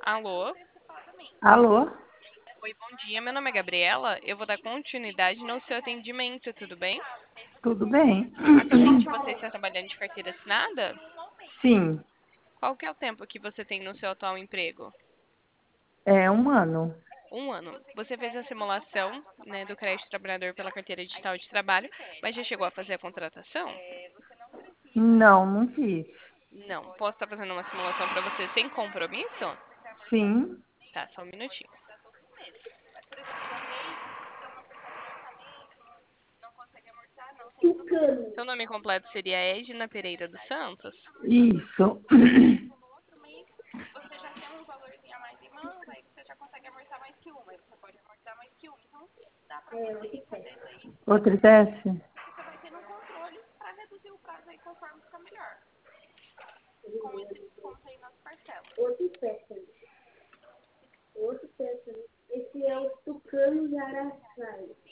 Alô? Alô? Oi, bom dia. Meu nome é Gabriela. Eu vou dar continuidade no seu atendimento, tudo bem? Tudo bem? Atualmente você está trabalhando de carteira assinada? Sim, Qual que é o tempo que você tem no seu atual emprego? é um ano. Um ano. Você fez a simulação, né, do crédito trabalhador pela carteira digital de trabalho, mas já chegou a fazer a contratação? Não, não fiz. Não. Posso estar fazendo uma simulação para você sem compromisso? Sim, Tá, só um minutinho. Seu nome completo seria Edna Pereira dos Santos? isso. Você já tem um valorzinho a mais em mãos, aí você já consegue amortar mais que uma. Aí você pode amortar mais que uma. Então, dá pra você ir fazendo aí. Outro teste? Você vai tendo um controle para reduzir o prazo aí conforme ficar melhor. Com esse desconto aí nas parcelas. Outro péssimo. Esse é o Tucano de Araçá.